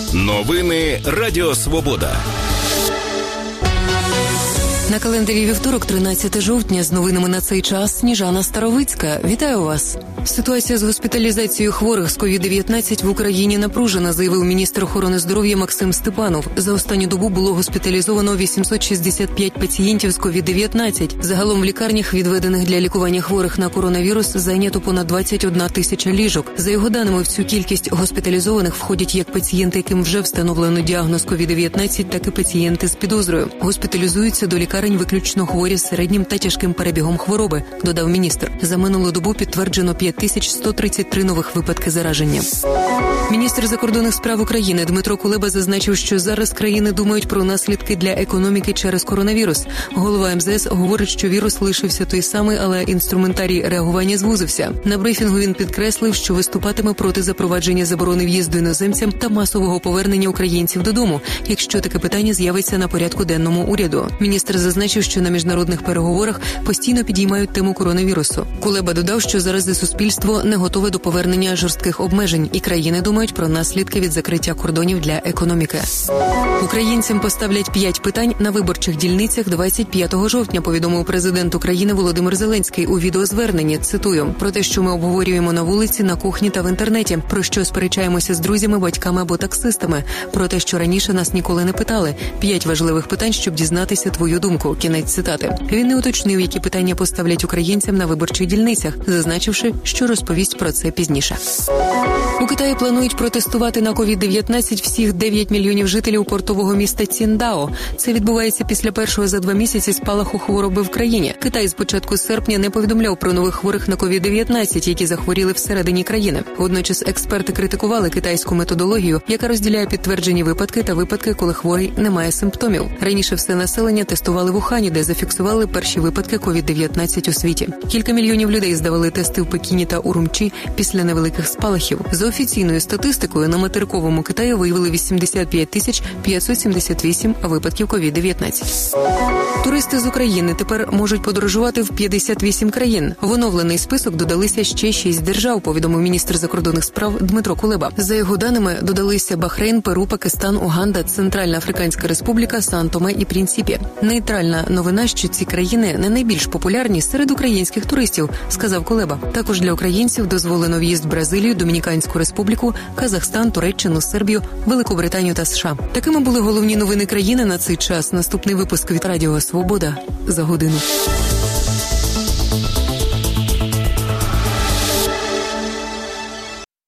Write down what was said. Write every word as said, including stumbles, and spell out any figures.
Новини Радіо Свобода. На календарі вівторок, тринадцяте жовтня, з новинами на цей час Сніжана Старовицька. Вітаю вас. Ситуація з госпіталізацією хворих з ковід дев'ятнадцять в Україні напружена, заявив міністр охорони здоров'я Максим Степанов. За останню добу було госпіталізовано вісімсот шістдесят п'ять пацієнтів з ковід дев'ятнадцять. Загалом в лікарнях, відведених для лікування хворих на коронавірус, зайнято понад двадцять одна тисяча ліжок. За його даними, в цю кількість госпіталізованих входять як пацієнти, яким вже встановлено діагноз ковід дев'ятнадцять, так і пацієнти з підозрою. Госпіталізуються до лікарень виключно хворі з середнім та тяжким перебігом хвороби, додав міністр. За минулу добу підтверджено п'ять тисяч сто тридцять три нових випадки зараження. Міністр закордонних справ України Дмитро Кулеба зазначив, що зараз країни думають про наслідки для економіки через коронавірус. Голова ем зе ес говорить, що вірус лишився той самий, але інструментарій реагування звузився. На брифінгу він підкреслив, що виступатиме проти запровадження заборони в'їзду іноземцям та масового повернення українців додому, якщо таке питання з'явиться на порядку денному уряду. Міністр зазначив, що на міжнародних переговорах постійно підіймають тему коронавірусу. Кулеба додав, що зараз суспільство не готове до повернення жорстких обмежень, і країни думають про наслідки від закриття кордонів для економіки. Українцям поставлять п'ять питань на виборчих дільницях двадцять п'ятого жовтня, повідомив президент України Володимир Зеленський у відеозверненні. Цитую: про те, що ми обговорюємо на вулиці, на кухні та в інтернеті, про що сперечаємося з друзями, батьками або таксистами, про те, що раніше нас ніколи не питали. П'ять важливих питань, щоб дізнатися твою думку. Кінець цитати. Він не уточнив, які питання поставлять українцям на виборчих дільницях, зазначивши, що розповість про це пізніше. У Китаї планують протестувати на ковід дев'ятнадцять всіх дев'ять мільйонів жителів портового міста Ціндао. Це відбувається після першого за два місяці спалаху хвороби в країні. Китай з початку серпня не повідомляв про нових хворих на ковід дев'ятнадцять, які захворіли всередині країни. Водночас експерти критикували китайську методологію, яка розділяє підтверджені випадки та випадки, коли хворий не має симптомів. Раніше все населення тестували в Ухані, де зафіксували перші випадки ковід дев'ятнадцять у світі. Кілька мільйонів людей здавали тести в Пекіні та Урумчі після невеликих спалахів. За офіційною статистикою, на материковому Китаї виявили вісімдесят п'ять тисяч п'ятсот сімдесят вісім випадків ковід дев'ятнадцять. Туристи з України тепер можуть подорожувати в п'ятдесят вісім країн. В оновлений список додалися ще шість держав, повідомив міністр закордонних справ Дмитро Кулеба. За його даними, додалися Бахрейн, Перу, Пакистан, Уганда, Центральна Африканська Республіка, Сан-Томе і Прінсіпі. Нейтральна новина, що ці країни не найбільш популярні серед українських туристів, сказав Кулеба. Також для українців дозволено в'їзд в Бразилію, Домініканську Республіку, Казахстан, Туреччину, Сербію, Велику Британію та США. Такими були головні новини країни на цей час. Наступний випуск від Радіо Свобода за годину.